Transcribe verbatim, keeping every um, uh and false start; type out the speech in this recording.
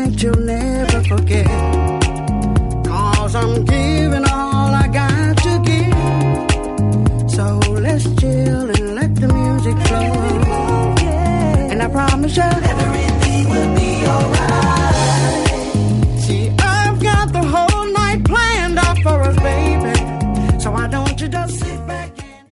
night you'll never forget. Cause I'm giving all I got to give. So let's chill and let the music flow. And I promise you,